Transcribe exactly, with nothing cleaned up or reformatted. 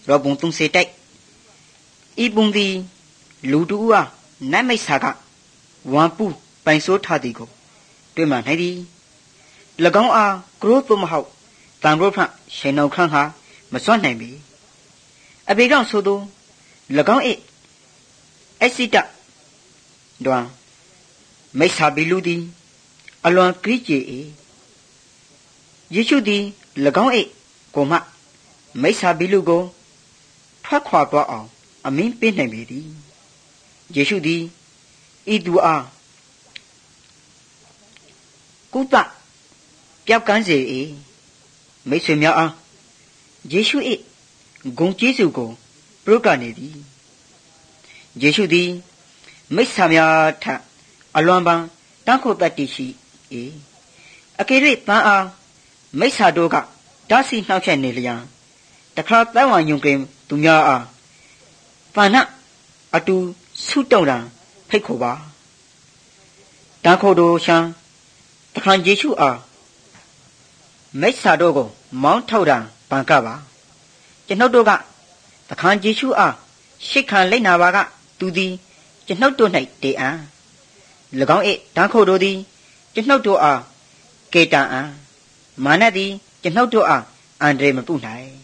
ရောဘုံသုံးစေတိုက်ဤပုံသည်လူတူအားနတ်မိတ်ဆာကဝမ်ပူပိုင်စိုးထားသည်ကိုတွေ့မှနိုင်သည်၎င်းအားကရိုးသို့မဟုတ်တန်ရိုးဖန့်ရှင်နှောင်ခန့်ဟာမစွန့်နိုင်ပေအဘေကြောင့်ဆိုသော၎င်း၏အစိတတွင်မိတ်ဆာဘီလူသည်အလွန်ကြည်ကြည်၏ယေရှုသည်၎င်း၏ကိုမှမိတ်ဆာဘီလူကိုထွက်ခွာသွားအောင်အမင်းပေးနိုင်ပေသည်ယေရှုသည်ဤသူအားကုသပျောက်ကန်းစေ၏မိတ်ဆွေများအားယေရှု၏ဂုဏ်ကျေးဇူးကိုပြုကနေသည်ယေရှုသည်မိတ်ဆာများထံအလွန်ပန်းတန်းခိုတတ်တည်ရှိ၏အကယ်၍တန်အားမိတ်ဆာတို့ကဓာစီနှောက်ချက်နေလျံတခါတန်ဝါညုံကင်သူများအားပဏ္ဏအတူဆုတုံတံဖိတ်ခေါ်ပါတန်းခိုတို့ရှမ်းတခါယေရှုအားမိတ်ဆာတို့ကိုမောင်းထုတ်တာပန်ကပါကျွန်ုပ်တို့ကတခါယေရှုအားရှစ်ခံလိုက်နာပါကသူသည်ကျွန်ုပ်တို့၌တေအံ၎င်း၏တန်းခိုတို့သည်ကျွန်ုပ်တို့အားကေတံအံမာနသည်ကျွန်ုပ်တို့အားအန္တရာယ်မပုနိုင်